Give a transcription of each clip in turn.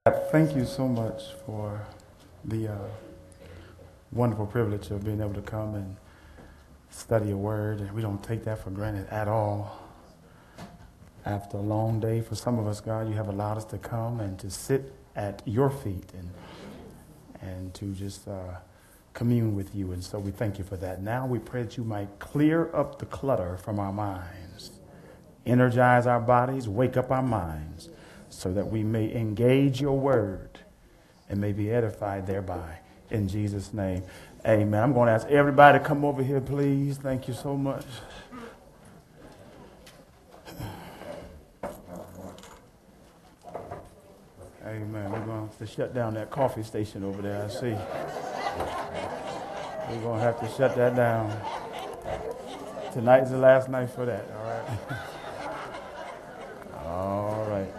Thank you so much for the wonderful privilege of being able to come and study a word. And we don't take that for granted at all. After a long day, for some of us, God, you have allowed us to come and to sit at your feet and to just commune with you. And so we thank you for that. Now we pray that you might clear up the clutter from our minds, energize our bodies, wake up our minds, so that we may engage your word and may be edified thereby. In Jesus' name, amen. I'm going to ask everybody to come over here, please. Thank you so much. Amen. We're going to have to shut down that coffee station over there, I see. We're going to have to shut that down. Tonight's the last night for that, all right? All right.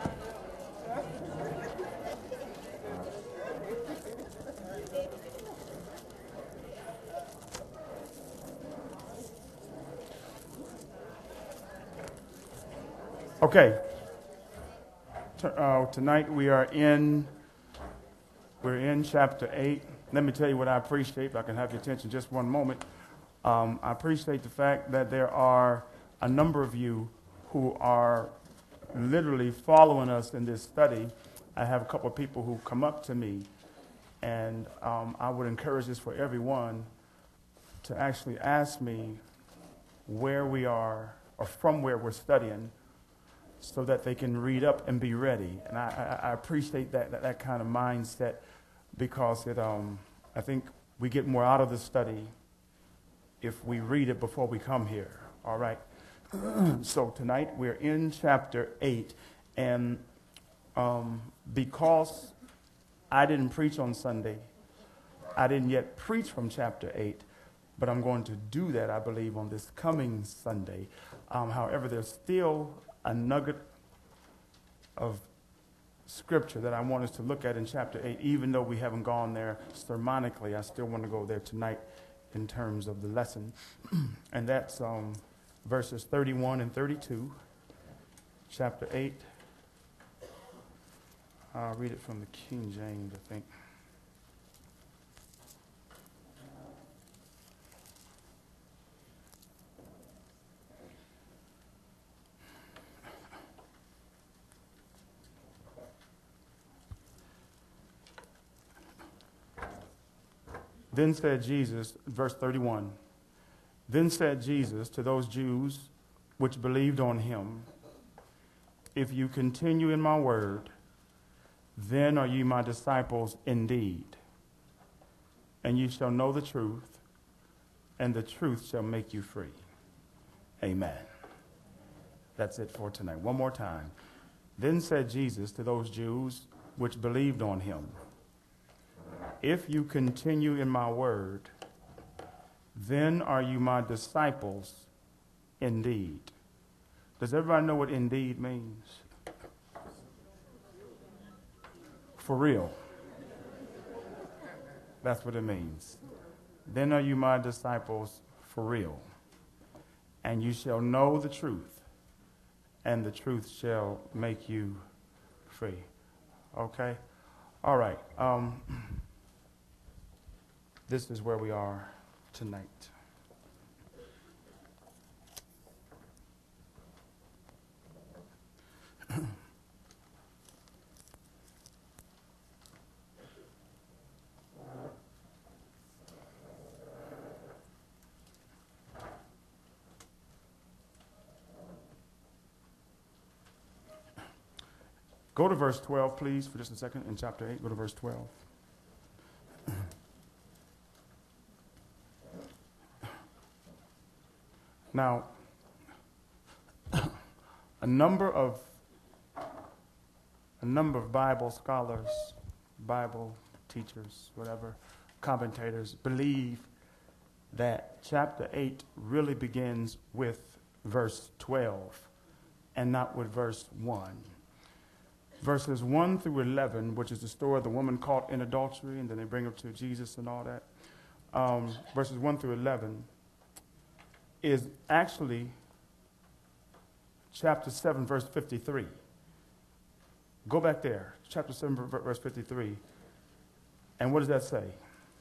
Okay. Tonight we're in chapter 8. Let me tell you what I appreciate, if I can have your attention just one moment. I appreciate the fact that there are a number of you who are literally following us in this study. I have a couple of people who come up to me, and I would encourage this for everyone to actually ask me where we are or from where we're studying, so that they can read up and be ready. And I appreciate that kind of mindset, because I think we get more out of the study if we read it before we come here. All right. So tonight we're in chapter 8, and because I didn't preach on Sunday, I didn't yet preach from chapter 8, but I'm going to do that, I believe, on this coming Sunday. However, there's still a nugget of scripture that I want us to look at in chapter 8, even though we haven't gone there sermonically. I still want to go there tonight in terms of the lesson. And that's verses 31 and 32, chapter 8. I'll read it from the King James, I think. Then said Jesus, verse 31, then said Jesus to those Jews which believed on him, if you continue in my word, then are you my disciples indeed, and you shall know the truth, and the truth shall make you free. Amen. That's it for tonight. One more time. Then said Jesus to those Jews which believed on him, if you continue in my word, then are you my disciples indeed. Does everybody know what indeed means? For real. That's what it means. Then are you my disciples for real. And you shall know the truth, and the truth shall make you free. Okay? All right. This is where we are tonight. Go to verse 12, please, for just a second, in chapter 8. Go to verse 12. Now, a number of Bible scholars, Bible teachers, whatever, commentators, believe that chapter 8 really begins with verse 12 and not with verse 1. Verses 1 through 11, which is the story of the woman caught in adultery, and then they bring her to Jesus and all that. Verses 1 through 11 is actually chapter 7, verse 53. Go back there, chapter 7, verse 53. And what does that say?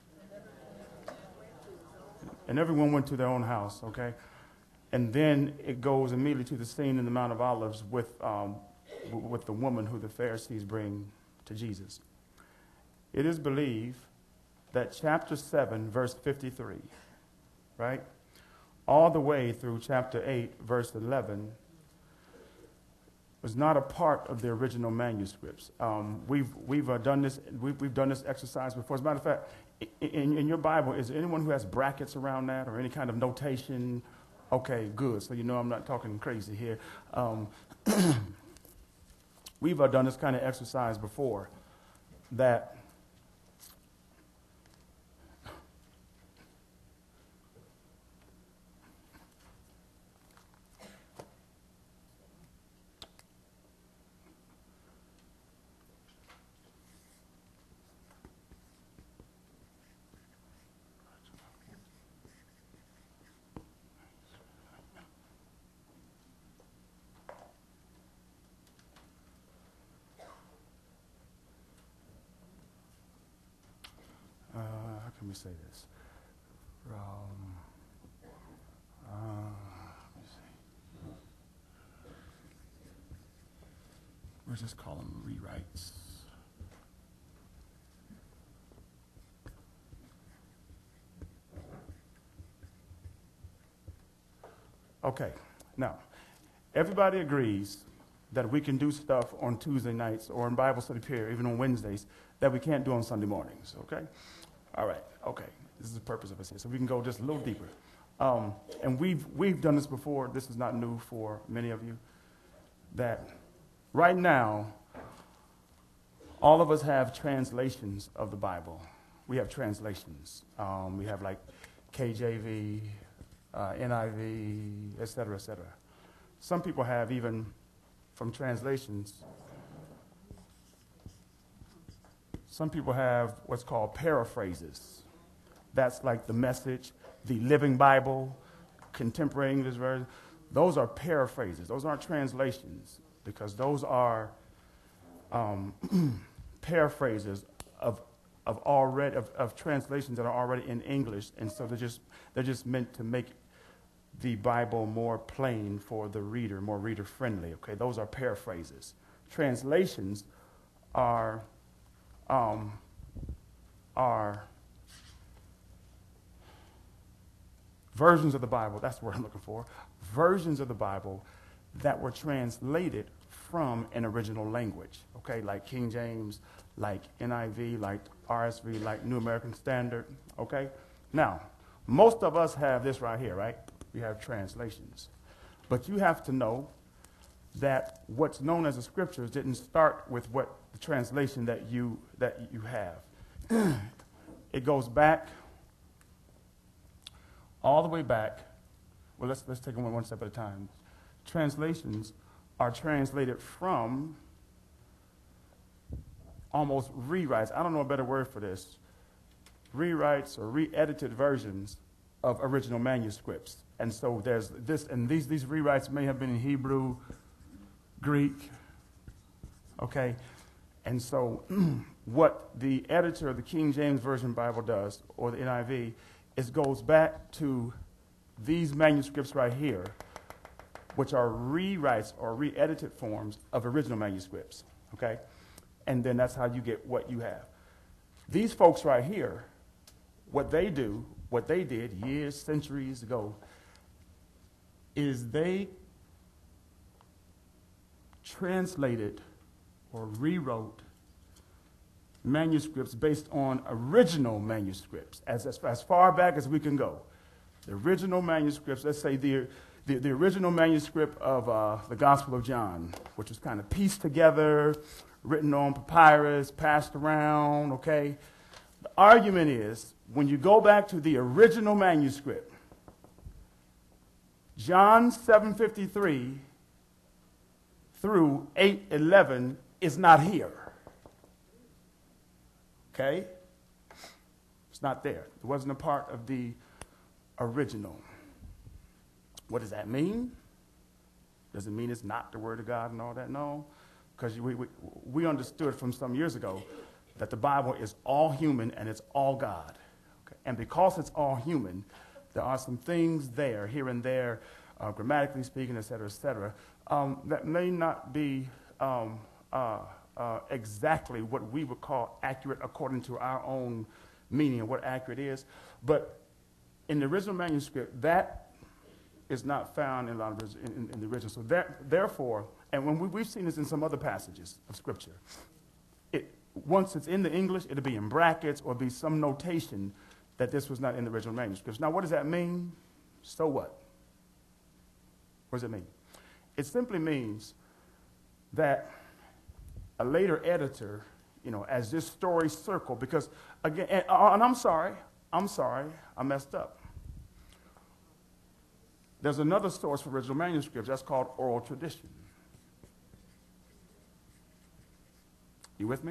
And everyone went to their own house, okay? And then it goes immediately to the scene in the Mount of Olives with the woman who the Pharisees bring to Jesus. It is believed that chapter 7, verse 53, right, all the way through chapter 8, verse 11, was not a part of the original manuscripts. We've done this exercise before. As a matter of fact, in your Bible, is there anyone who has brackets around that or any kind of notation? Okay, good. So you know I'm not talking crazy here. We've done this kind of exercise before that how can we say this? Let me see. We'll just call them rewrites. Okay, now, everybody agrees that we can do stuff on Tuesday nights or in Bible study period, even on Wednesdays, that we can't do on Sunday mornings, okay? All right, okay. This is the purpose of us here. So we can go just a little deeper. And we've done this before. This is not new for many of you. That right now, all of us have translations of the Bible. We have translations. We have like KJV, NIV, et cetera, et cetera. Some people have even from translations. Some people have what's called paraphrases. That's like the Message, the Living Bible, Contemporary English Version. Those are paraphrases. Those aren't translations because those are paraphrases of translations that are already in English, and so they're just meant to make the Bible more plain for the reader, more reader friendly. Okay, those are paraphrases. Translations are versions of the Bible. That's what I'm looking for. Versions of the Bible that were translated from an original language. Okay, like King James, like NIV, like RSV, like New American Standard. Okay, now most of us have this right here, right? We have translations, but you have to know that what's known as the scriptures didn't start with what the translation that you have. It goes back all the way back. Well, let's take them one step at a time. Translations are translated from almost rewrites. I don't know a better word for this. Rewrites or re-edited versions of original manuscripts. And so there's this, and these rewrites may have been in Hebrew, Greek, okay? And so what the editor of the King James Version Bible does, or the NIV, is goes back to these manuscripts right here, which are rewrites or re-edited forms of original manuscripts, okay? And then that's how you get what you have. These folks right here, what they did years, centuries ago, is they translated or rewrote manuscripts based on original manuscripts, as far back as we can go. The original manuscripts, let's say the original manuscript of the Gospel of John, which was kind of pieced together, written on papyrus, passed around, okay? The argument is, when you go back to the original manuscript, John 7:53 through 8:11 is not here. Okay? It's not there. It wasn't a part of the original. What does that mean? Does it mean it's not the Word of God and all that? No. because we understood from some years ago that the Bible is all human and it's all God. Okay? And because it's all human, there are some things there, here and there, grammatically speaking, et cetera, that may not be exactly what we would call accurate according to our own meaning of what accurate is. But in the original manuscript, that is not found in a lot of in the original. So therefore, and when we've seen this in some other passages of Scripture, once it's in the English, it'll be in brackets or be some notation that this was not in the original manuscripts. Now, what does that mean? So what? What does it mean? It simply means that a later editor, as this story circled, because again, and I'm sorry, I messed up. There's another source for original manuscripts that's called oral tradition. You with me?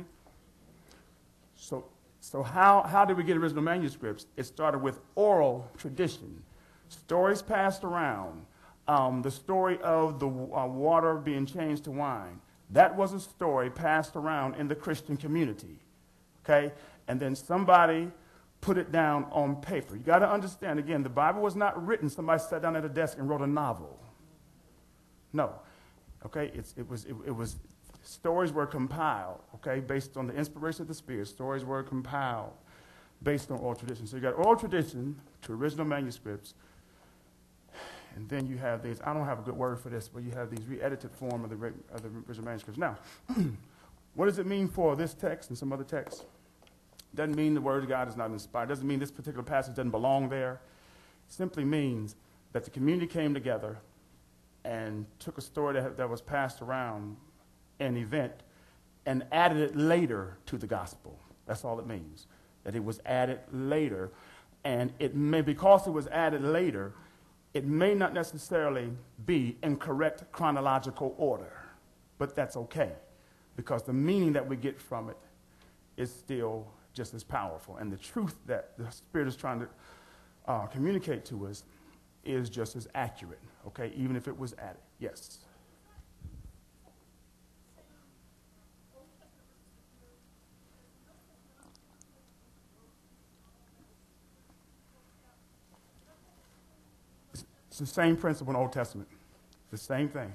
So how did we get original manuscripts? It started with oral tradition. Stories passed around. The story of the water being changed to wine. That was a story passed around in the Christian community. Okay? And then somebody put it down on paper. You got to understand, again, the Bible was not written. Somebody sat down at a desk and wrote a novel. No. Okay? It was stories were compiled, okay, based on the inspiration of the Spirit. Stories were compiled based on oral tradition. So you got oral tradition to original manuscripts, and then you have these, I don't have a good word for this, but you have these re-edited form of the original manuscripts. Now, what does it mean for this text and some other texts? Doesn't mean the Word of God is not inspired. Doesn't mean this particular passage doesn't belong there. It simply means that the community came together and took a story that was passed around an event and added it later to the gospel. That's all it means, that it was added later. And because it was added later, it may not necessarily be in correct chronological order, but that's okay, because the meaning that we get from it is still just as powerful. And the truth that the Spirit is trying to communicate to us is just as accurate, okay, even if it was added. Yes? It's the same principle in the Old Testament. The same thing.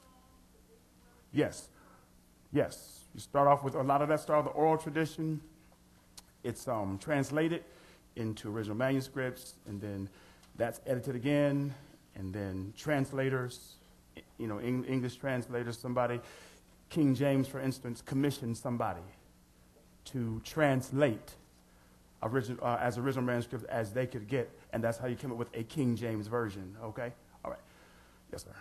Yes. Yes. You start off with a lot of that start with the oral tradition. It's translated into original manuscripts, and then that's edited again, and then translators, English translators, somebody, King James, for instance, commissioned somebody to translate as original manuscripts as they could get, and that's how you came up with a King James version, okay? All right. Yes, sir.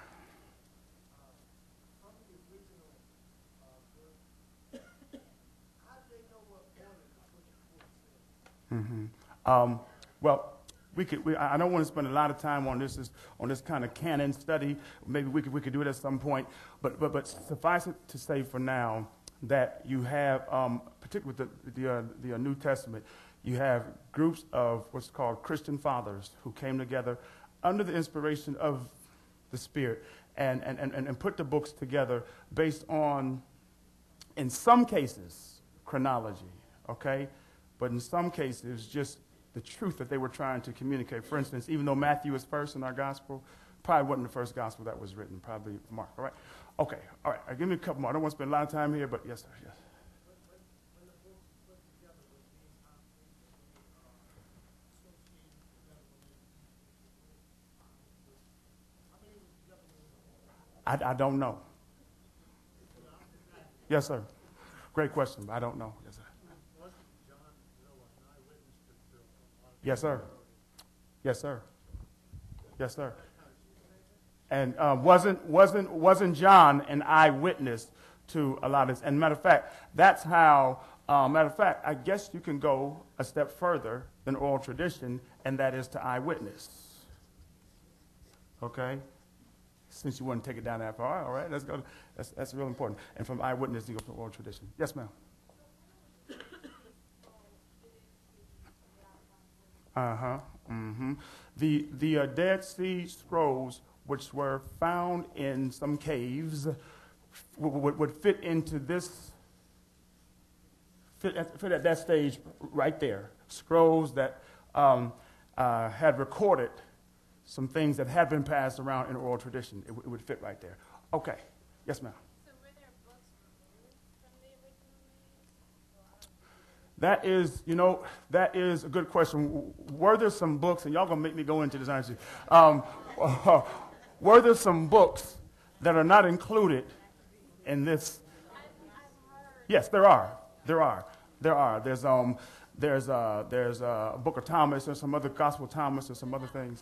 Well, I don't want to spend a lot of time on this kind of canon study. Maybe we could do it at some point, but suffice it to say for now that you have, particularly with the New Testament, you have groups of what's called Christian fathers who came together under the inspiration of the Spirit and put the books together based on, in some cases, chronology, okay? But in some cases, just the truth that they were trying to communicate. For instance, even though Matthew is first in our gospel, probably wasn't the first gospel that was written, probably Mark, all right? Okay, all right, give me a couple more. I don't want to spend a lot of time here, but yes, sir, yes. I don't know. Yes, sir. Great question. I don't know. Yes, sir. Yes, sir. Yes, sir. Yes, sir. And wasn't John an eyewitness to a lot of this? And matter of fact, that's how. Matter of fact, I guess you can go a step further than oral tradition, and that is to eyewitness. Okay. Since you want to take it down that far, all right, let's go. That's real important. And from eyewitness, you go to oral tradition. Yes, ma'am. The Dead Sea Scrolls, which were found in some caves would fit into this, fit at that stage right there. Scrolls that had recorded some things that had been passed around in oral tradition. It would fit right there. Okay. Yes, ma'am. So were there books removed from the original manuscript? That is a good question. Were there some books, and y'all gonna make me go into this answer, were there some books that are not included in this? I've heard. Yes, there are. There's a Book of Thomas. There's some other Gospel of Thomas. There's some other things.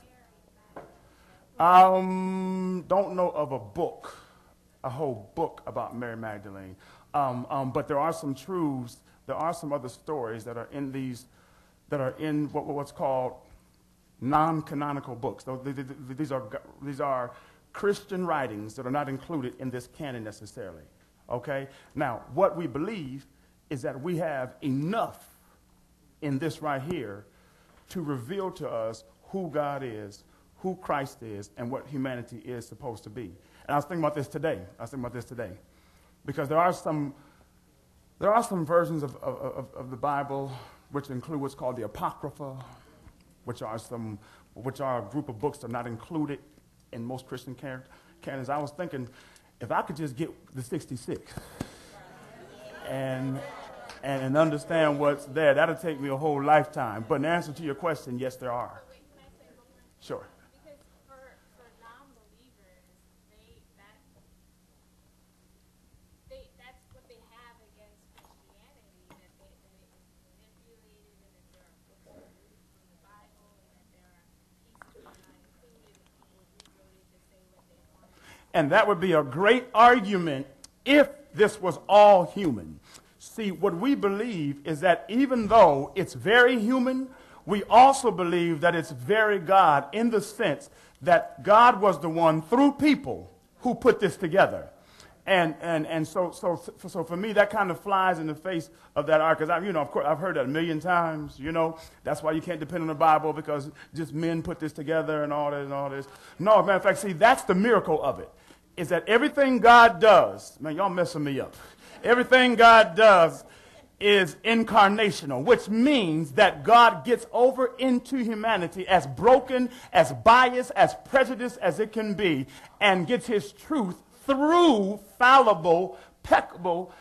Don't know of a book, a whole book about Mary Magdalene. But there are some truths. There are some other stories that are in these, that are in what's called non-canonical books. These are Christian writings that are not included in this canon necessarily. Okay? Now, what we believe is that we have enough in this right here to reveal to us who God is, who Christ is, and what humanity is supposed to be. And I was thinking about this today. Because there are some versions of the Bible which include what's called the Apocrypha, which are a group of books that are not included in most Christian canons. I was thinking, if I could just get the 66 and understand what's there, that'll take me a whole lifetime. But in answer to your question, yes, there are. Wait, can I say one more? Sure. Because for non-believers, that's what they have against Christianity, that it is manipulated, and that there are books removed from the Bible, and that there are pieces that are not included, and people rewrote it to say what they wanted. And that would be a great argument if this was all human. See, what we believe is that even though it's very human, we also believe that it's very God, in the sense that God was the one through people who put this together. And so for me, that kind of flies in the face of that art, because of course, I've heard that a million times. That's why you can't depend on the Bible, because just men put this together and all this. No, matter of fact, see, that's the miracle of it, is that everything God does, man, y'all messing me up. Everything God does is incarnational, which means that God gets over into humanity as broken, as biased, as prejudiced as it can be, and gets his truth through fallible, peccable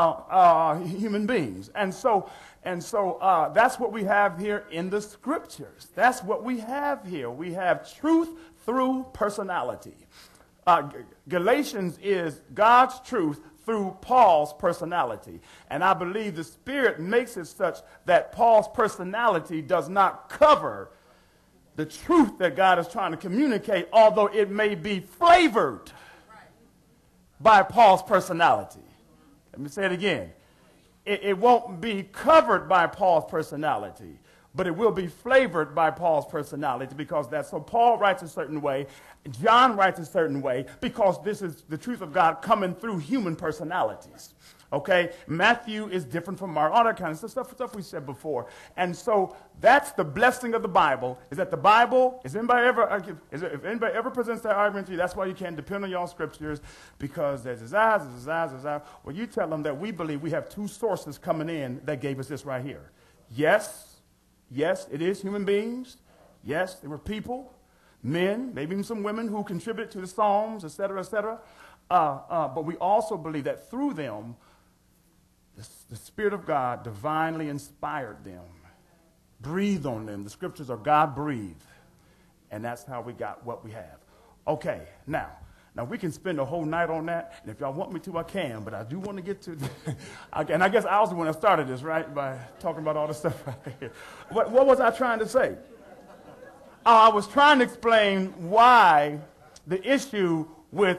human beings. And so that's what we have here in the scriptures. That's what we have here. We have truth through personality. Galatians is God's truth through Paul's personality. And I believe the Spirit makes it such that Paul's personality does not cover the truth that God is trying to communicate, although it may be flavored by Paul's personality. Let me say it again. It won't be covered by Paul's personality, but it will be flavored by Paul's personality, because so Paul writes a certain way, John writes a certain way, because this is the truth of God coming through human personalities. Okay? Matthew is different from Mark, all that kind of stuff we said before. And so that's the blessing of the Bible, is that the Bible, if anybody ever presents that argument to you, that's why you can't depend on y'all scriptures, because there's his eyes. Well, you tell them that we believe we have two sources coming in that gave us this right here. Yes, it is human beings. Yes, they were people, men, maybe even some women who contributed to the Psalms, etc., etc. But we also believe that through them, the Spirit of God divinely inspired them, breathed on them. The scriptures are God-breathed. And that's how we got what we have. Okay, now we can spend a whole night on that, and if y'all want me to, I can, but I do want to get to, and I guess I was the one that started this, right, by talking about all this stuff right here. What was I trying to say? I was trying to explain why the issue with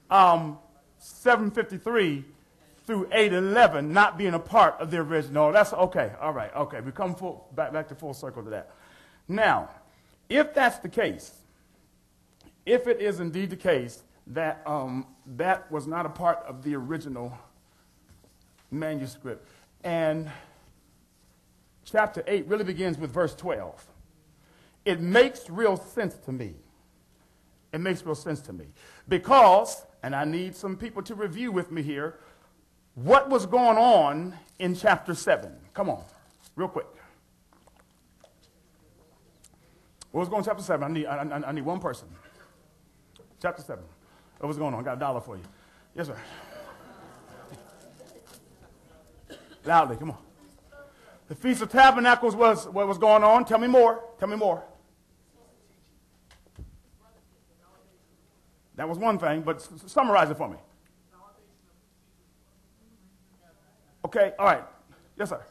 753 through 811 not being a part of the original. That's okay, all right, okay. We come back to full circle to that. Now, if that's the case, if it is indeed the case that that was not a part of the original manuscript, and chapter 8 really begins with verse 12, it makes real sense to me. It makes real sense to me. Because, and I need some people to review with me here what was going on in chapter 7. Come on, real quick. What was going on in chapter 7? I need one person. Chapter 7. What was going on? I got $1 for you. Yes, sir. Loudly, come on. The Feast of Tabernacles was what was going on. Tell me more. Tell me more. That was one thing, but summarize it for me. Okay, all right. Yes, sir.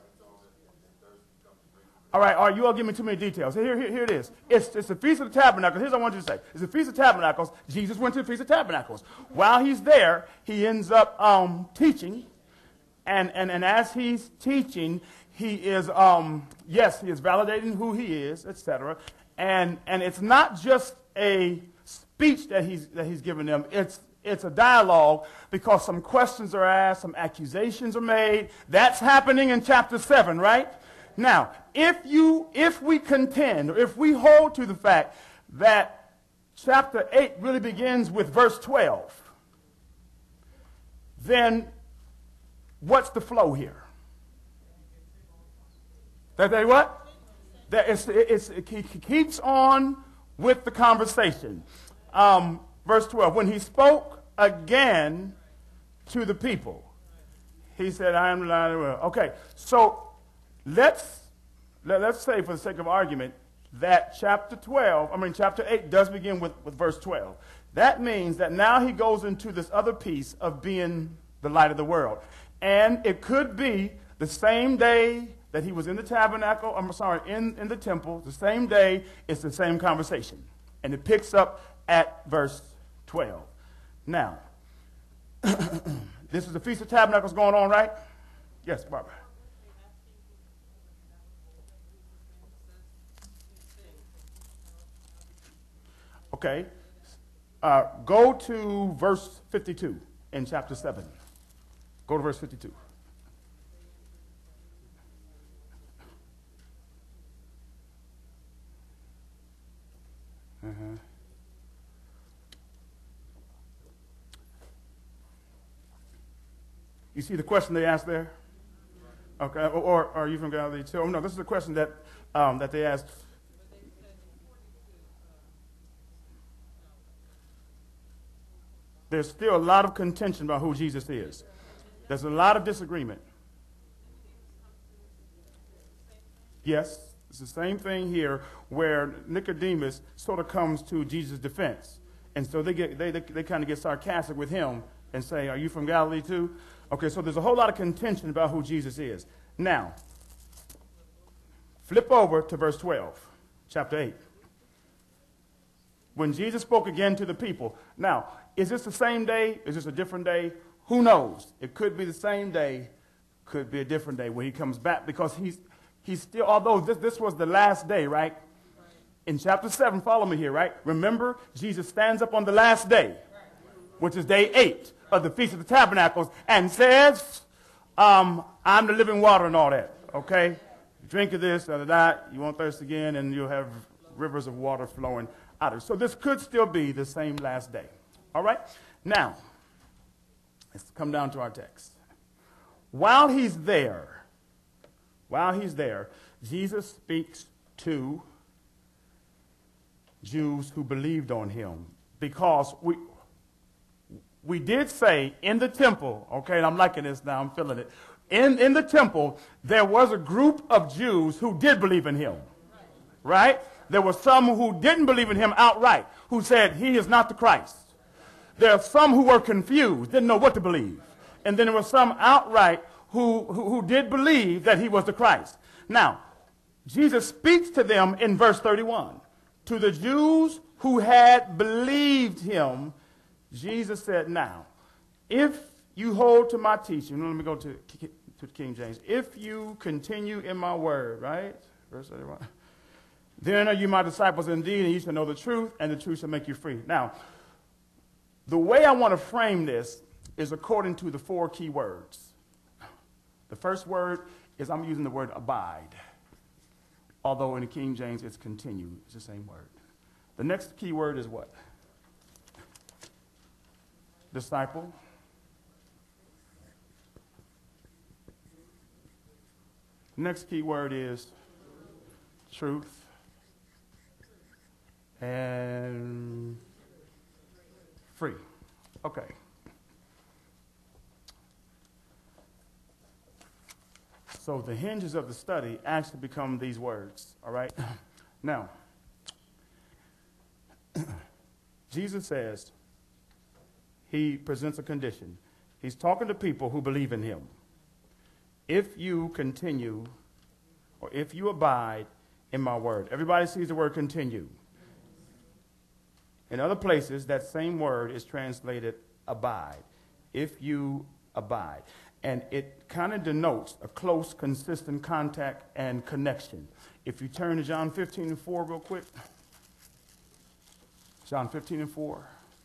All right, you all give me too many details. Here it is. It's the Feast of the Tabernacles. Here's what I want you to say. It's the Feast of Tabernacles. Jesus went to the Feast of Tabernacles. While he's there, he ends up teaching. And as he's teaching, he is, yes, he is validating who he is, etc. And it's not just a speech that he's giving them. It's a dialogue because some questions are asked, some accusations are made. That's happening in chapter 7, right? Now, if we contend, or if we hold to the fact that chapter 8 really begins with verse 12, then what's the flow here? That they what? That it keeps on with the conversation. Verse 12, when he spoke again to the people, he said, I am the light of the world. Okay, so let's say, for the sake of argument, that chapter 8 does begin with verse 12. That means that now he goes into this other piece of being the light of the world. And it could be the same day that he was in the tabernacle, in the temple, the same day, it's the same conversation. And it picks up at verse 12. Now, this is the Feast of Tabernacles going on, right? Yes, Barbara. Okay. Go to verse 52 in chapter 7. Go to verse 52. You see the question they asked there? Okay, or are you from Galilee too? Oh, no, this is a question that they asked. There's still a lot of contention about who Jesus is. There's a lot of disagreement. Yes, it's the same thing here where Nicodemus sort of comes to Jesus' defense. And so they kind of get sarcastic with him and say, are you from Galilee too? Okay, so there's a whole lot of contention about who Jesus is. Now, flip over to verse 12, chapter 8. When Jesus spoke again to the people. Now, is this the same day? Is this a different day? Who knows? It could be the same day, could be a different day when he comes back, because he's still, although this was the last day, right? In chapter 7, follow me here, right? Remember, Jesus stands up on the last day, which is day 8 of the Feast of the Tabernacles, and says, I'm the living water and all that, okay? Drink of this, you won't thirst again, and you'll have rivers of water flowing out of it. So this could still be the same last day, all right? Now, let's come down to our text. While he's there, Jesus speaks to Jews who believed on him, because we did say in the temple, okay, and I'm liking this now, I'm feeling it. In the temple, there was a group of Jews who did believe in him, right? There were some who didn't believe in him outright, who said he is not the Christ. There are some who were confused, didn't know what to believe. And then there were some outright who did believe that he was the Christ. Now, Jesus speaks to them in verse 31. To the Jews who had believed him, Jesus said, now, if you hold to my teaching, let me go to King James. If you continue in my word, right? Verse 31. Then are you my disciples indeed, and you shall know the truth, and the truth shall make you free. Now, the way I want to frame this is according to the 4 key words. The first word is I'm using the word abide. Although in the King James it's continue. It's the same word. The next key word is what? disciple. Next key word is truth and free. Okay. So the hinges of the study actually become these words, all right? Now, Jesus says, he presents a condition. He's talking to people who believe in him. If you continue, or if you abide in my word. Everybody sees the word continue. In other places, that same word is translated abide. If you abide. And it kind of denotes a close, consistent contact and connection. If you turn to John 15:4 real quick. John 15:4.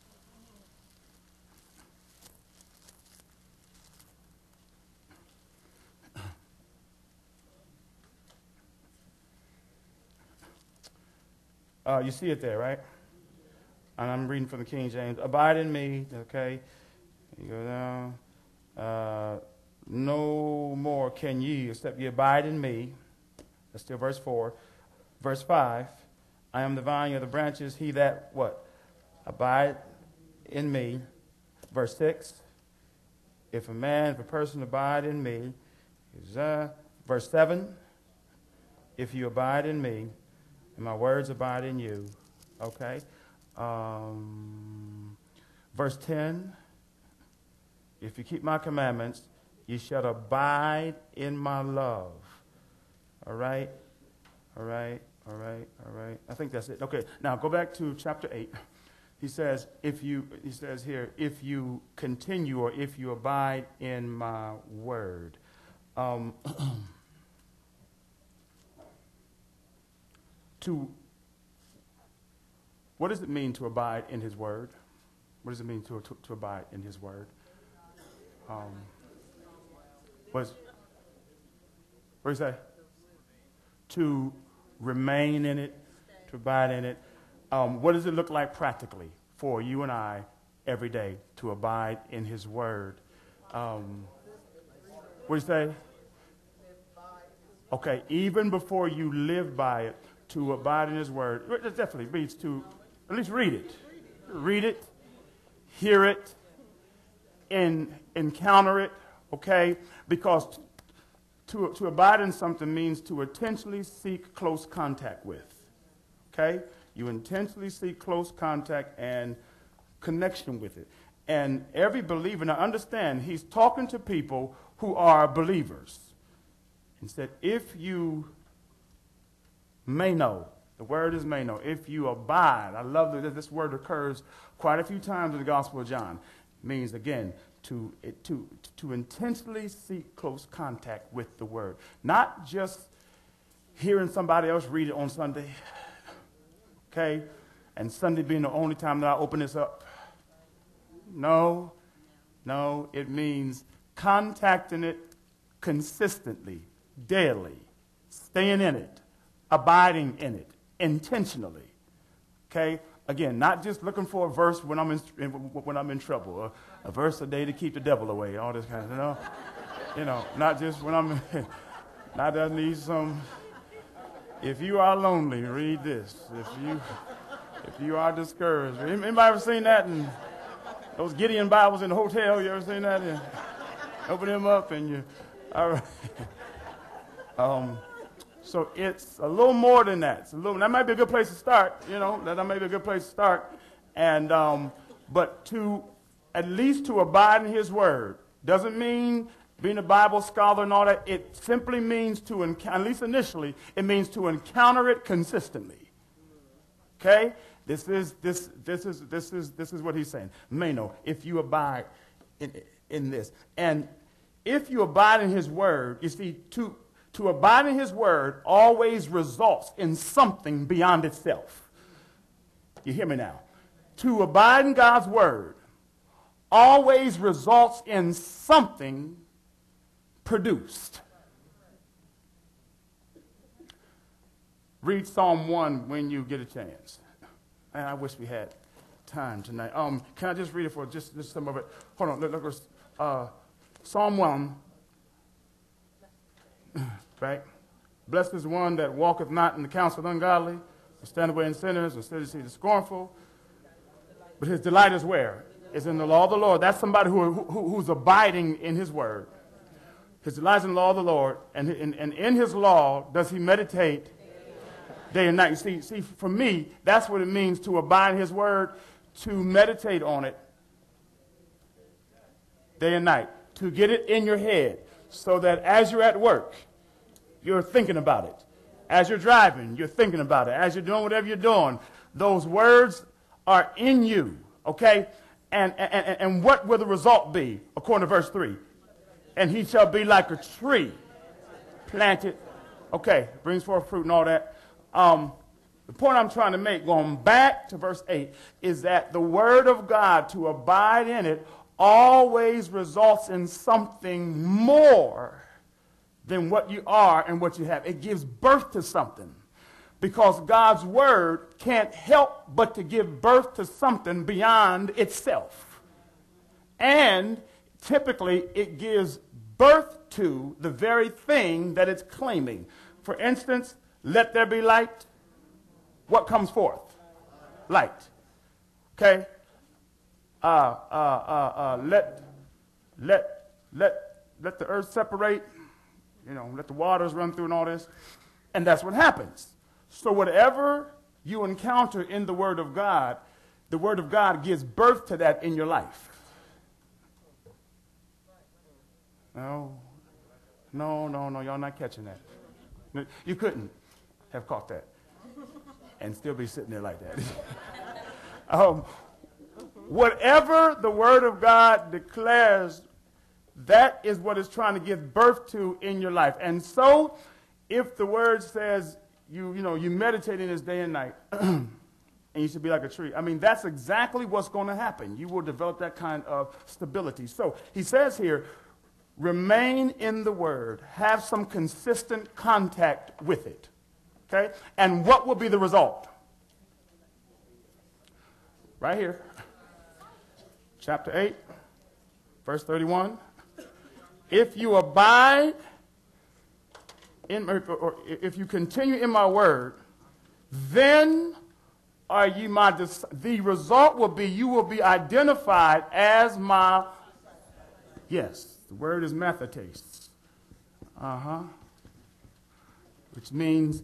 You see it there, right? And I'm reading from the King James. Abide in me, okay? You go down. No more can ye, except ye abide in me. That's still verse 4. Verse 5. I am the vine, you are the branches. He that, what? Abide in me. Verse 6. If a person abide in me. Verse 7. If you abide in me, and my words abide in you. Okay? Verse 10. If you keep my commandments, you shall abide in my love. All right? All right? All right? All right? I think that's it. Okay. Now go back to chapter 8. He says here, if you continue or if you abide in my word. What does it mean to abide in his word? What does it mean to abide in his word? What do you say? To remain in it, to abide in it. What does it look like practically for you and I every day to abide in his word? What do you say? Okay, even before you live by it, to abide in his word. It definitely means to at least read it. Read it, hear it, and encounter it, okay? Because to abide in something means to intentionally seek close contact with, okay? You intentionally seek close contact and connection with it. And every believer, now understand, he's talking to people who are believers. He said, if you may know, the word is may know, if you abide. I love that this word occurs quite a few times in the Gospel of John. It means, again, to intentionally seek close contact with the word. Not just hearing somebody else read it on Sunday, okay, and Sunday being the only time that I open this up. No, it means contacting it consistently, daily, staying in it, abiding in it, intentionally, okay? Again, not just looking for a verse when I'm in trouble, a verse a day to keep the devil away, all this kind of, not just when I'm, not that I need some. If you are lonely, read this. If you are discouraged, anybody ever seen that? And those Gideon Bibles in the hotel, you ever seen that? And open them up and you, all right. So it's a little more than that. That might be a good place to start, that might be a good place to start. And, but at least to abide in his word doesn't mean being a Bible scholar and all that. It simply means at least initially, it means to encounter it consistently. Okay? This is what he's saying. Meno, if you abide in this. And if you abide in his word, you see, to abide in his word always results in something beyond itself. You hear me now? To abide in God's word always results in something produced. Read Psalm 1 when you get a chance. And I wish we had time tonight. Can I just read it for just some of it? Hold on. Look, Psalm 1. Right? Blessed is the one that walketh not in the counsel of the ungodly, or stand away in sinners, or sit the sccornful. But his delight is where? Is in the law of the Lord. That's somebody who's abiding in his word. His delight is in the law of the Lord, and in his law does he meditate day and night. You see, for me, that's what it means to abide in his word, to meditate on it day and night, to get it in your head, so that as you're at work, you're thinking about it. As you're driving, you're thinking about it. As you're doing whatever you're doing, those words are in you, okay? And what will the result be, according to verse 3? And he shall be like a tree planted, okay, brings forth fruit and all that. The point I'm trying to make, going back to verse 8, is that the word of God, to abide in it, always results in something more than what you are and what you have. It gives birth to something, because God's word can't help but to give birth to something beyond itself. And typically it gives birth to the very thing that it's claiming. For instance, let there be light. What comes forth? Light. Okay? Let the earth separate. You know, let the waters run through and all this. And that's what happens. So whatever you encounter in the Word of God gives birth to that in your life. No, y'all not catching that. You couldn't have caught that and still be sitting there like that. Whatever the Word of God declares, that is what it's trying to give birth to in your life. And so, if the Word says you meditate in this day and night, and you should be like a tree, I mean, that's exactly what's going to happen. You will develop that kind of stability. So, he says here, remain in the Word. Have some consistent contact with it. Okay? And what will be the result? Right here. Chapter 8, verse 31. If you abide in, or if you continue in my word, then are ye my disciples. The result will be you will be identified as my, yes, the word is mathetes. Which means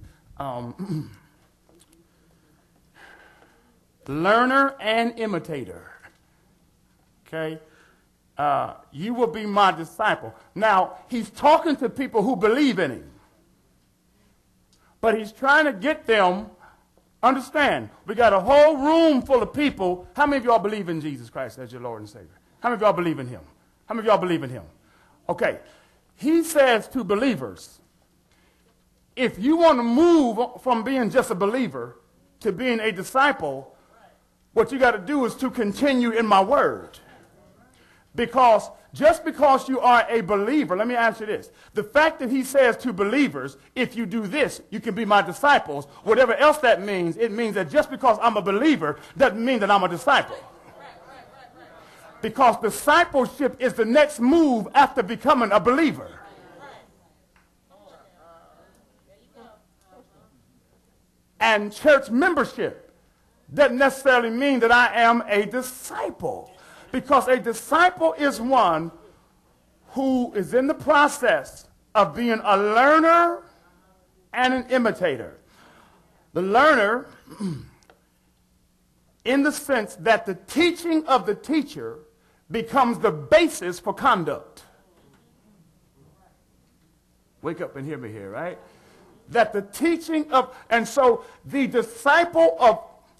learner and imitator. Okay? You will be my disciple. Now, he's talking to people who believe in him. But he's trying to get them, understand, we got a whole room full of people. How many of y'all believe in Jesus Christ as your Lord and Savior? How many of y'all believe in him? How many of y'all believe in him? Okay. He says to believers, if you want to move from being just a believer to being a disciple, what you got to do is to continue in my word. Because just because you are a believer, let me ask you this. The fact that he says to believers, if you do this, you can be my disciples, whatever else that means, it means that just because I'm a believer doesn't mean that I'm a disciple. Because discipleship is the next move after becoming a believer. And church membership doesn't necessarily mean that I am a disciple. Because a disciple is one who is in the process of being a learner and an imitator. The learner, in the sense that the teaching of the teacher becomes the basis for conduct. Wake up and hear me here, right? That the teaching of, and so the disciple of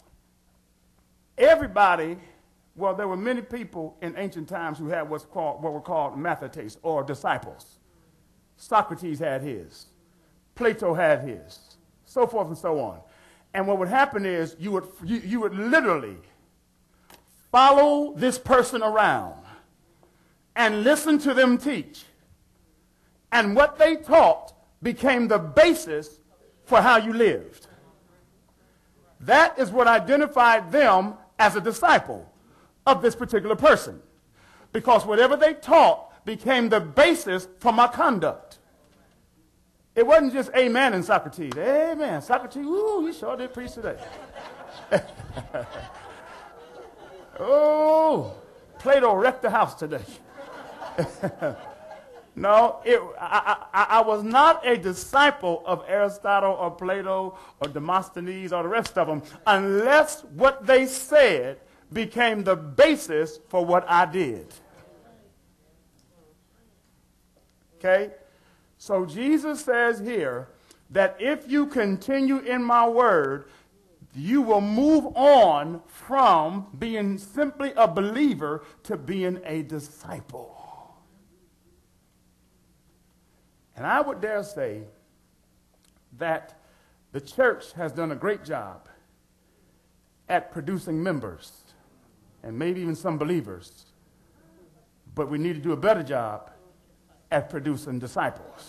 everybody. Well, there were many people in ancient times who had what were called mathetes, or disciples. Socrates had his. Plato had his. So forth and so on. And what would happen is you would literally follow this person around and listen to them teach. And what they taught became the basis for how you lived. That is what identified them as a disciple of this particular person, because whatever they taught became the basis for my conduct. It wasn't just amen in Socrates. Amen. Socrates, ooh, he sure did preach today. Oh, Plato wrecked the house today. No, I was not a disciple of Aristotle or Plato or Demosthenes or the rest of them unless what they said became the basis for what I did. Okay? So Jesus says here that if you continue in my word, you will move on from being simply a believer to being a disciple. And I would dare say that the church has done a great job at producing members and maybe even some believers. But we need to do a better job at producing disciples.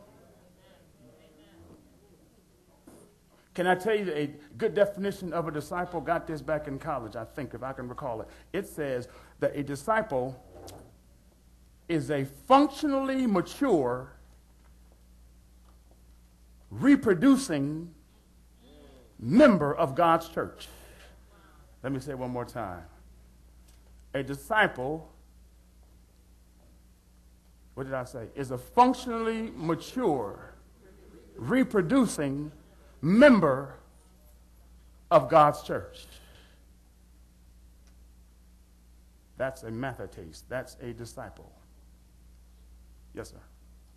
Can I tell you a good definition of a disciple? Got this back in college, I think, if I can recall it. It says that a disciple is a functionally mature, reproducing member of God's church. Let me say it one more time. A disciple, what did I say? Is a functionally mature, reproducing member of God's church. That's a mathetes. That's a disciple. Yes, sir.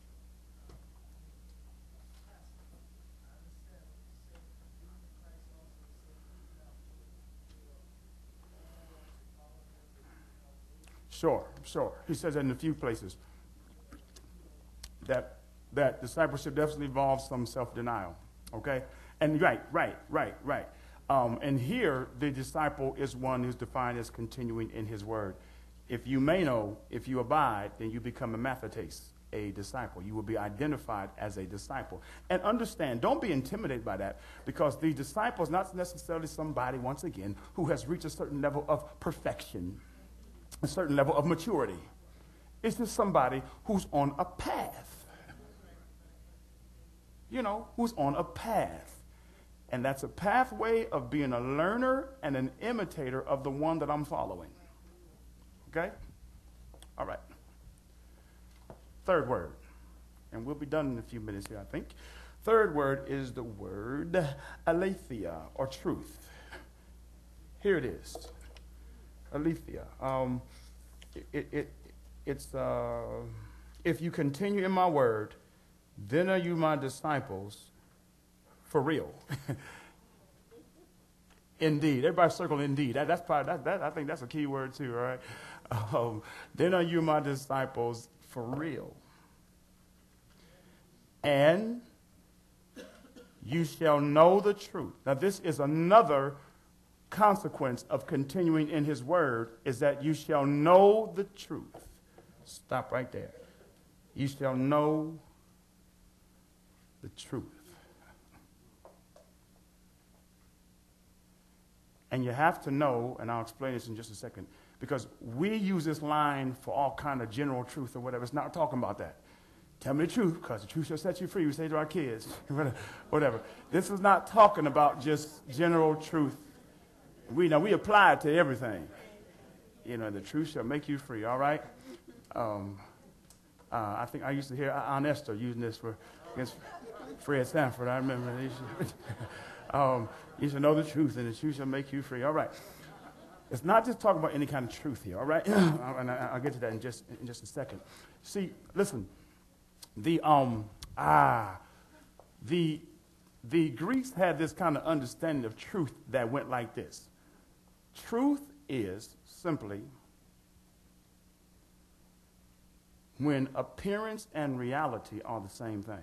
Sure. He says that in a few places. That discipleship definitely involves some self-denial. Okay? And right. And here, the disciple is one who's defined as continuing in his word. If you may know, if you abide, then you become a mathetes, a disciple. You will be identified as a disciple. And understand, don't be intimidated by that, because the disciple is not necessarily somebody, once again, who has reached a certain level of perfection, a certain level of maturity. It's just somebody who's on a path. You know, who's on a path. And that's a pathway of being a learner and an imitator of the one that I'm following. Okay? All right. Third word. And we'll be done in a few minutes here, I think. Third word is the word aletheia, or truth. Here it is. Aletheia. It's if you continue in my word, then are you my disciples for real. Indeed. Everybody circle indeed. That's probably, I think that's a key word too, all right? Then are you my disciples for real. And you shall know the truth. Now this is another consequence of continuing in his word, is that you shall know the truth. Stop right there. You shall know the truth. And you have to know, and I'll explain this in just a second, because we use this line for all kind of general truth or whatever. It's not talking about that. Tell me the truth, because the truth shall set you free, we say to our kids. Whatever. This is not talking about just general truth. We apply it to everything. You know, the truth shall make you free, all right? I think I used to hear Aunt Esther using this against Fred Sanford. I remember. You shall know the truth, and the truth shall make you free. All right. It's not just talking about any kind of truth here, all right? And I'll get to that in just a second. See, listen. The Greeks had this kind of understanding of truth that went like this. Truth is simply when appearance and reality are the same thing.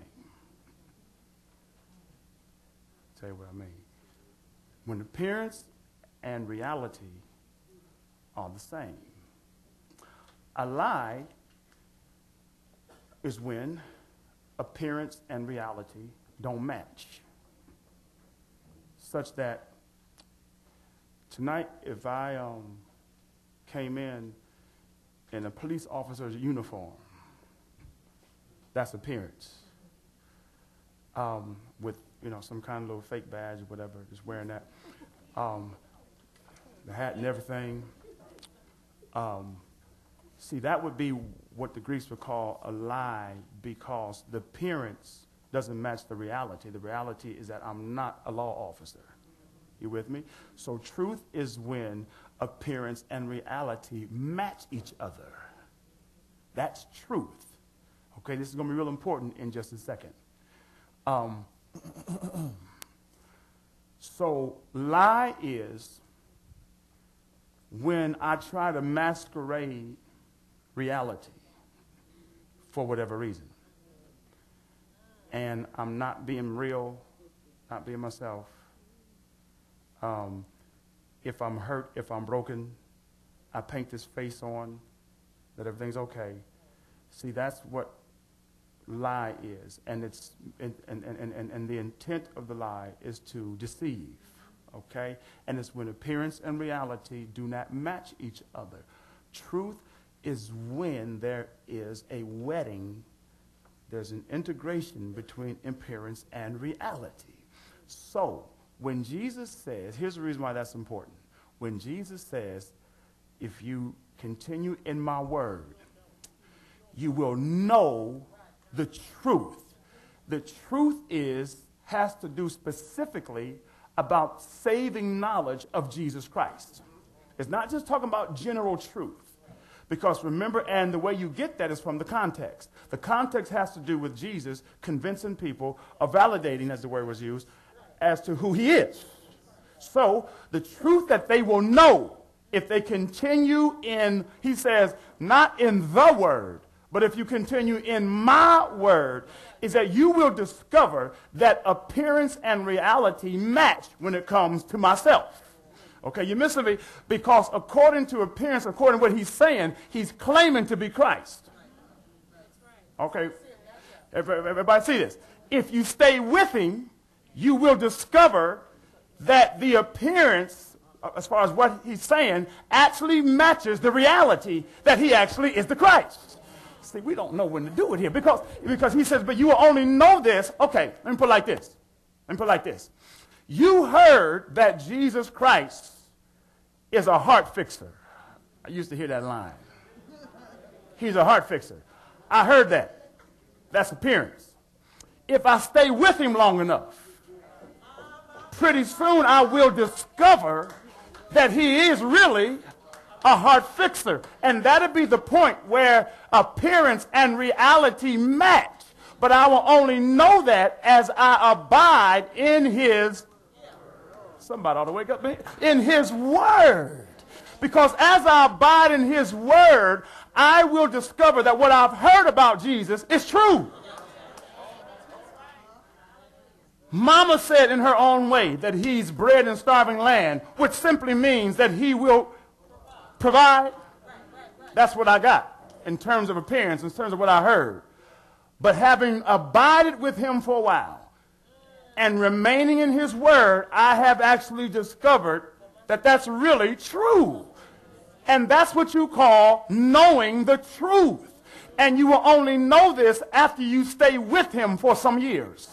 I'll tell you what I mean. When appearance and reality are the same. A lie is when appearance and reality don't match, such that Tonight, if I came in a police officer's uniform, that's appearance. With, some kind of little fake badge or whatever, just wearing that. The hat and everything. See, that would be what the Greeks would call a lie, because the appearance doesn't match the reality. The reality is that I'm not a law officer. You with me? So truth is when appearance and reality match each other. That's truth. Okay, this is going to be real important in just a second. So lie is when I try to masquerade reality for whatever reason. And I'm not being real, not being myself. If I'm hurt, if I'm broken, I paint this face on that everything's okay. See, that's what lie is, and the intent of the lie is to deceive, okay? And it's when appearance and reality do not match each other. Truth is when there is a wedding, there's an integration between appearance and reality. So when Jesus says, here's the reason why that's important. When Jesus says, if you continue in my word, you will know the truth. The truth has to do specifically about saving knowledge of Jesus Christ. It's not just talking about general truth. Because remember, and the way you get that is from the context. The context has to do with Jesus convincing people, or validating, as the word was used, as to who he is. So the truth that they will know if they continue in, he says, not in the word, but if you continue in my word, is that you will discover that appearance and reality match when it comes to myself. Okay, you're missing me, because according to appearance, according to what he's saying, he's claiming to be Christ. Okay, everybody see this. If you stay with him, you will discover that the appearance, as far as what he's saying, actually matches the reality that he actually is the Christ. See, we don't know when to do it here, because he says, but you will only know this. Okay, let me put it like this. You heard that Jesus Christ is a heart fixer. I used to hear that line. He's a heart fixer. I heard that. That's appearance. If I stay with him long enough, pretty soon I will discover that he is really a heart fixer. And that'll be the point where appearance and reality match. But I will only know that as I abide in his, somebody ought to wake up, in his word. Because as I abide in his word, I will discover that what I've heard about Jesus is true. Mama said in her own way that he's bread in starving land, which simply means that he will provide. That's what I got in terms of appearance, in terms of what I heard. But having abided with him for a while and remaining in his word, I have actually discovered that that's really true. And that's what you call knowing the truth. And you will only know this after you stay with him for some years.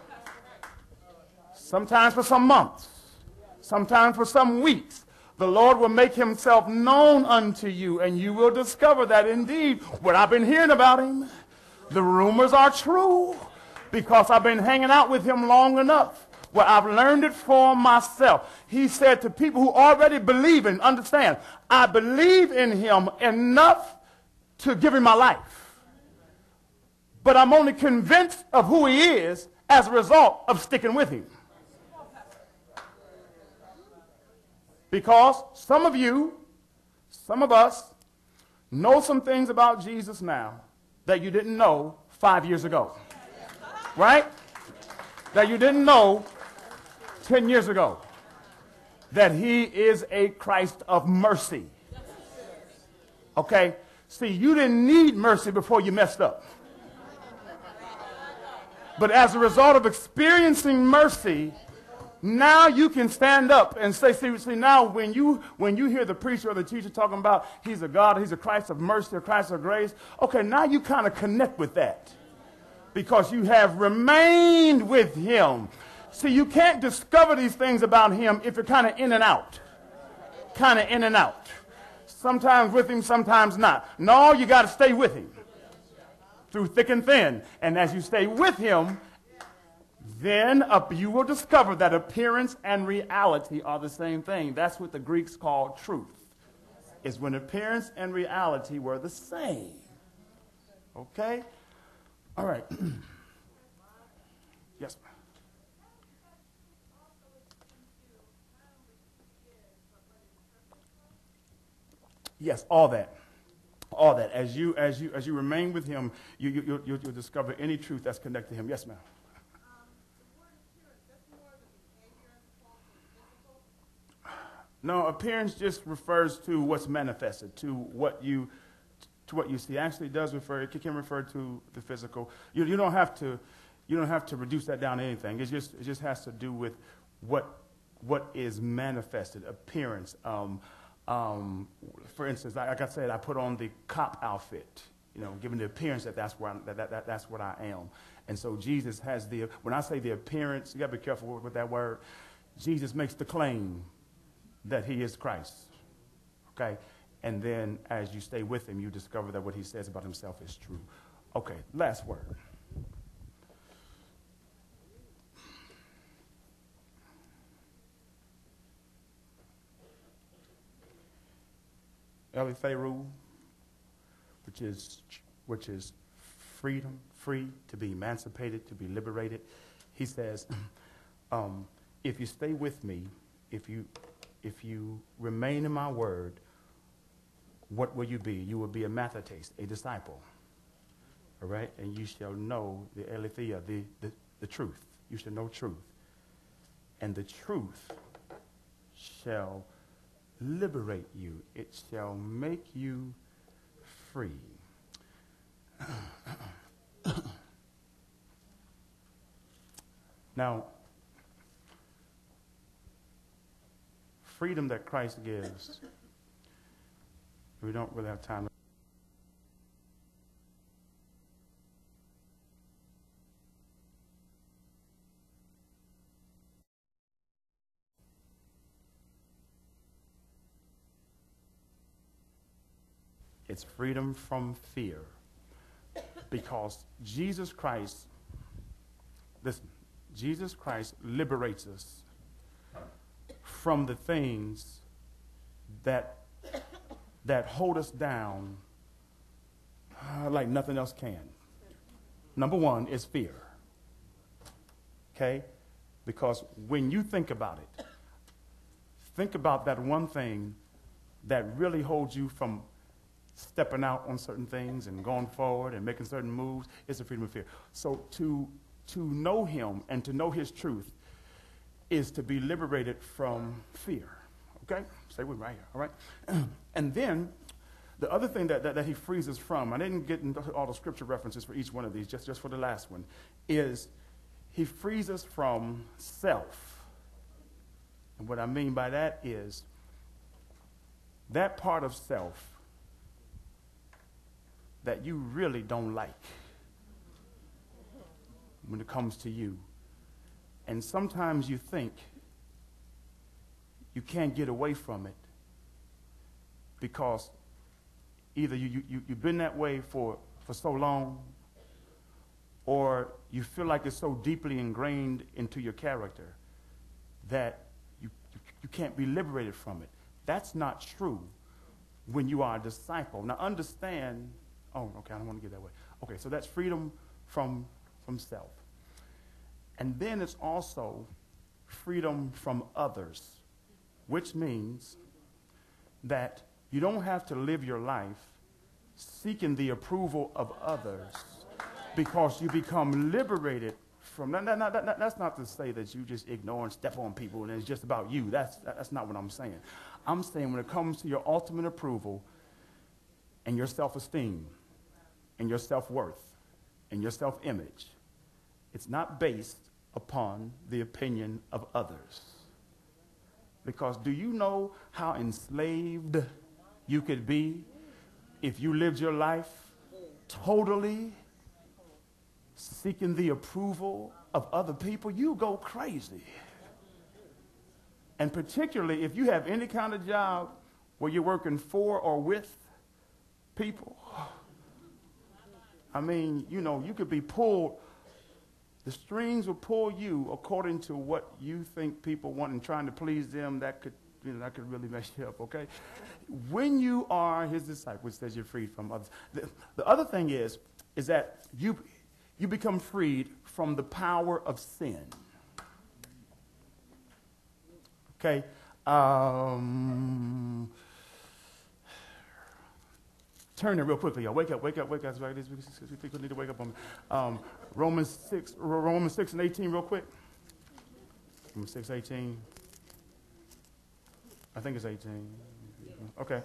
Sometimes for some months. Sometimes for some weeks. The Lord will make himself known unto you, and you will discover that indeed what I've been hearing about him, the rumors are true, because I've been hanging out with him long enough where I've learned it for myself. He said to people who already believe and understand, I believe in him enough to give him my life. But I'm only convinced of who he is as a result of sticking with him. Because some of you, some of us, know some things about Jesus now that you didn't know 5 years ago. Right? That you didn't know 10 years ago. That he is a Christ of mercy. Okay? See, you didn't need mercy before you messed up. But as a result of experiencing mercy, Now you can stand up and say, see, now when you hear the preacher or the teacher talking about he's a God, he's a Christ of mercy, a Christ of grace, okay, now you kind of connect with that because you have remained with him. See, you can't discover these things about him if you're kind of in and out. Kind of in and out. Sometimes with him, sometimes not. No, you got to stay with him through thick and thin. And as you stay with him, then you will discover that appearance and reality are the same thing. That's what the Greeks call truth. Is when appearance and reality were the same. Okay? All right. Yes, ma'am. Yes, all that. All that. As you remain with him, you'll discover any truth that's connected to him. Yes, ma'am. No, appearance just refers to what's manifested, to what you see. Actually, it does refer. It can refer to the physical. You don't have to reduce that down to anything. It just has to do with what is manifested, appearance. For instance, like I said, I put on the cop outfit, giving the appearance that's what I am. And so Jesus has when I say the appearance, you got to be careful with that word. Jesus makes the claim that he is Christ, okay? And then as you stay with him, you discover that what he says about himself is true. Okay, last word. Eleutheru, which is freedom, free, to be emancipated, to be liberated. He says, if you stay with me, if you remain in my word, what will you be? You will be a mathetes, a disciple. All right? And you shall know the aletheia, the truth. You shall know truth. And the truth shall liberate you. It shall make you free. Now, freedom that Christ gives, we don't really have time. It's freedom from fear. Because Jesus Christ, listen, Jesus Christ liberates us from the things that hold us down like nothing else can. Number one is fear. Okay? Because when you think about it, think about that one thing that really holds you from stepping out on certain things and going forward and making certain moves. It's the freedom of fear. So to know him and to know his truth is to be liberated from fear. Okay? Stay with me right here, all right? And then the other thing that he frees us from, I didn't get into all the scripture references for each one of these, just for the last one, is he frees us from self. And what I mean by that is that part of self that you really don't like when it comes to you. And sometimes you think you can't get away from it because either you've been that way for so long, or you feel like it's so deeply ingrained into your character that you can't be liberated from it. That's not true when you are a disciple. Now understand. Oh, okay, I don't want to get that way. Okay, so that's freedom from self. And then it's also freedom from others, which means that you don't have to live your life seeking the approval of others because you become liberated from that. That's not to say that you just ignore and step on people and it's just about you. That's not what I'm saying. I'm saying when it comes to your ultimate approval and your self-esteem, and your self-worth and your self-image, it's not based upon the opinion of others. Because do you know how enslaved you could be if you lived your life totally seeking the approval of other people? You go crazy. And particularly if you have any kind of job where you're working for or with people. I mean, you know, you could be pulled, the strings will pull you according to what you think people want, and trying to please them, that could really mess you up, okay? When you are his disciple, it says you're freed from others. The other thing is that you become freed from the power of sin. Okay? Turn it real quickly, y'all. Wake up. People need to wake up on me. Romans 6 and 18 real quick. Romans 6, 18. I think it's 18. Okay.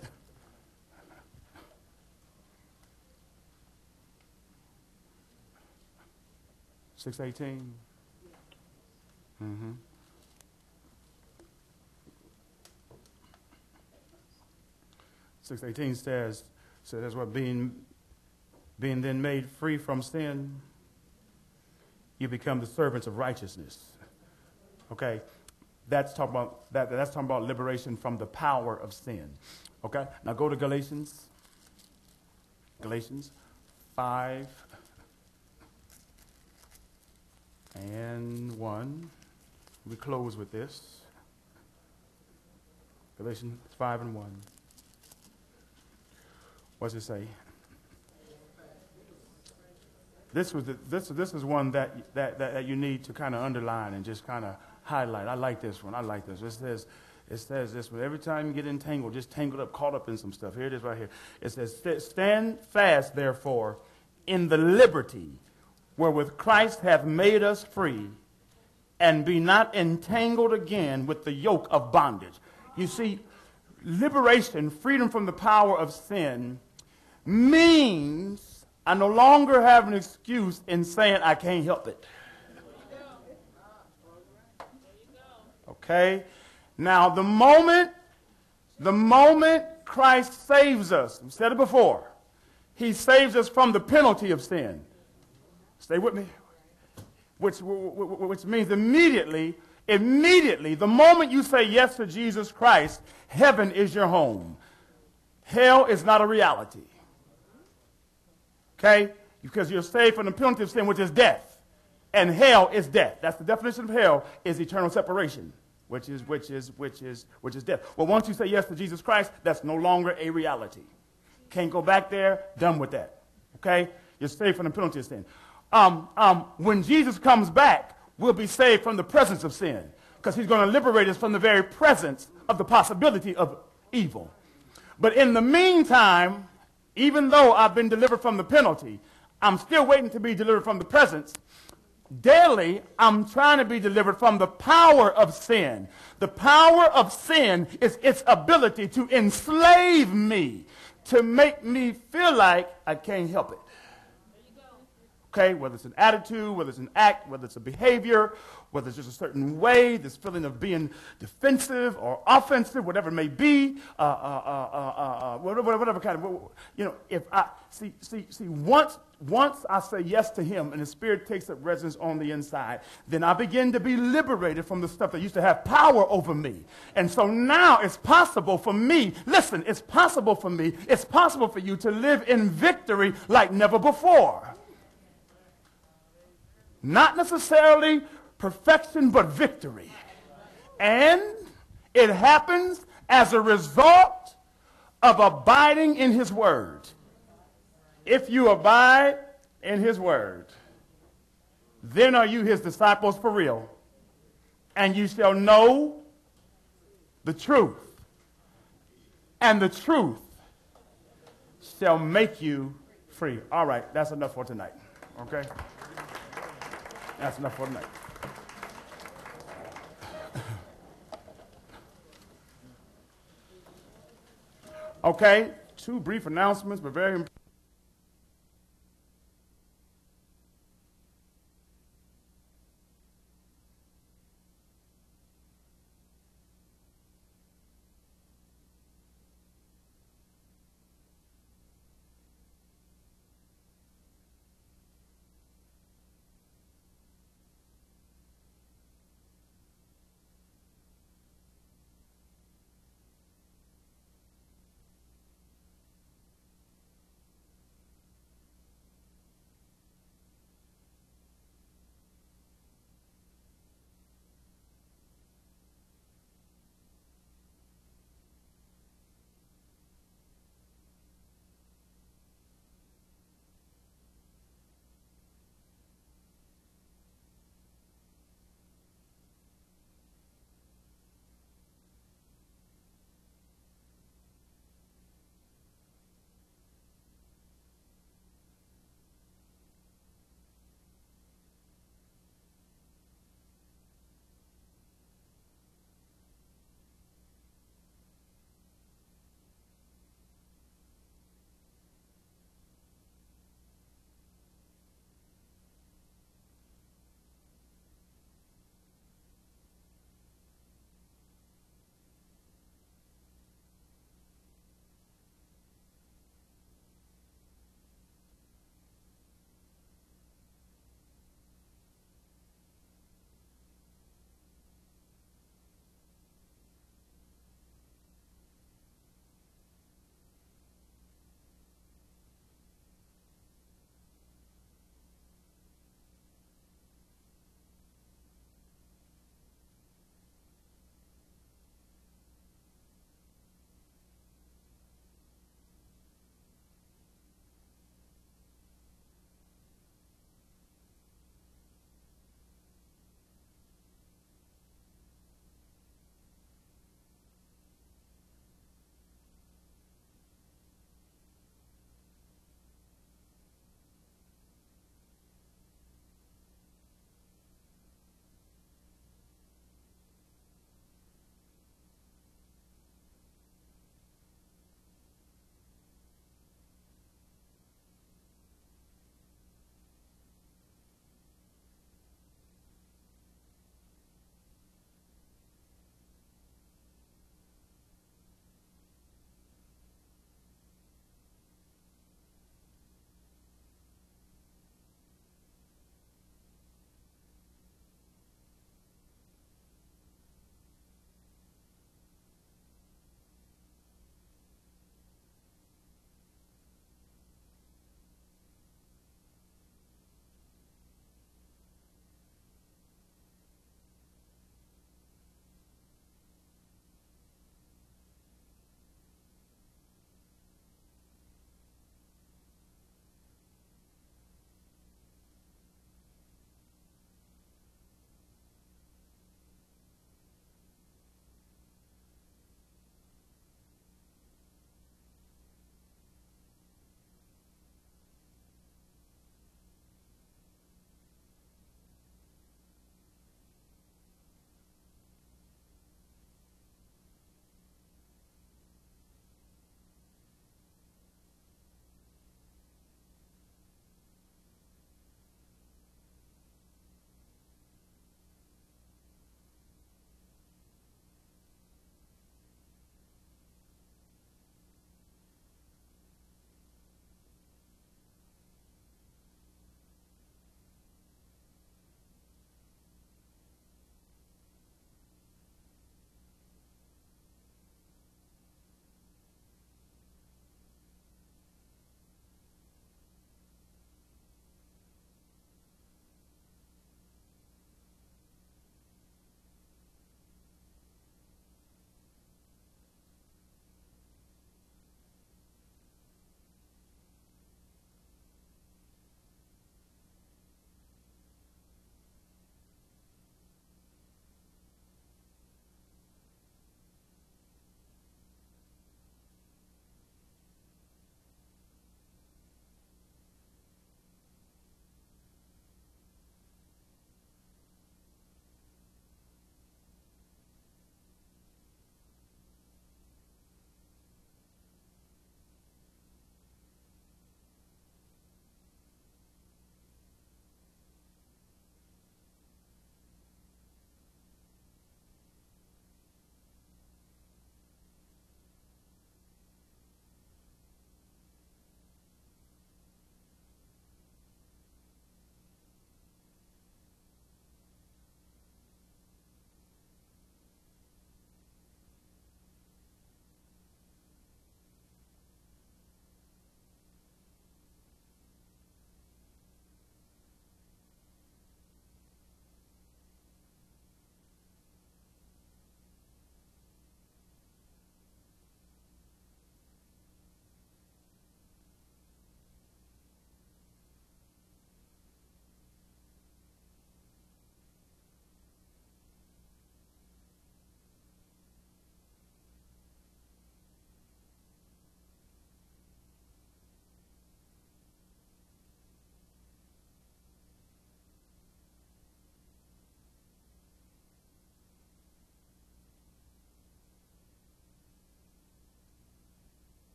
Six 18. 6:18 says what, being then made free from sin, you become the servants of righteousness. Okay, that's talking about liberation from the power of sin. Okay, now go to Galatians 5 and 1. We close with this. Galatians 5 and 1. What's it say? This is one that you need to kind of underline and just kind of highlight. I like this one. It says this one. Every time you get entangled, just tangled up, caught up in some stuff. Here it is right here. It says, stand fast, therefore, in the liberty wherewith Christ hath made us free, and be not entangled again with the yoke of bondage. You see, liberation, freedom from the power of sin, means I no longer have an excuse in saying I can't help it. Okay? Now, the moment Christ saves us, we said it before, he saves us from the penalty of sin. Stay with me. Which means immediately, the moment you say yes to Jesus Christ, heaven is your home. Hell is not a reality. Okay? Because you're saved from the penalty of sin, which is death. And hell is death. That's the definition of hell, is eternal separation, which is death. Well, once you say yes to Jesus Christ, that's no longer a reality. Can't go back there, done with that. Okay? You're saved from the penalty of sin. When Jesus comes back, we'll be saved from the presence of sin, because he's going to liberate us from the very presence of the possibility of evil. But in the meantime, even though I've been delivered from the penalty, I'm still waiting to be delivered from the presence. Daily, I'm trying to be delivered from the power of sin. The power of sin is its ability to enslave me, to make me feel like I can't help it. Okay, whether it's an attitude, whether it's an act, whether it's a behavior, whether it's just a certain way, this feeling of being defensive or offensive, whatever it may be, whatever kind of, you know, if I, once I say yes to him and the Spirit takes up residence on the inside, then I begin to be liberated from the stuff that used to have power over me. And so now it's possible for me, listen, it's possible for you to live in victory like never before. Not necessarily perfection, but victory. And it happens as a result of abiding in his word. If you abide in his word, then are you his disciples for real. And you shall know the truth. And the truth shall make you free. All right, that's enough for tonight. Okay? That's enough for tonight. Okay, two brief announcements, but very important.